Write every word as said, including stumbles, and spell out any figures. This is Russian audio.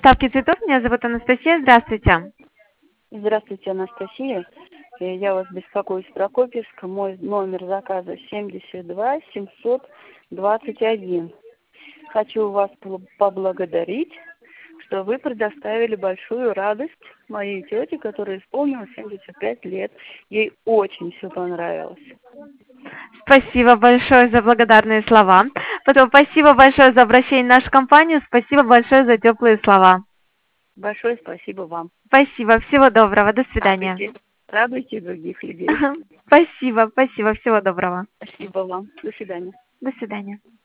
доставки цветов. Меня зовут Анастасия. Здравствуйте. Здравствуйте, Анастасия. Э, Я вас беспокою с Прокопьевска. Мой номер заказа семьдесят два семьсот двадцать один. Хочу вас пл- поблагодарить, что вы предоставили большую радость моей тете, которая исполнилось семьдесят пять лет. Ей очень все понравилось. Спасибо большое за благодарные слова. Потом спасибо большое за обращение в нашу компанию. Спасибо большое за теплые слова. Большое спасибо вам. Спасибо. Всего доброго. До свидания. Радуйте, радуйте других людей. Спасибо. Спасибо. Всего доброго. Спасибо вам. До свидания. До свидания.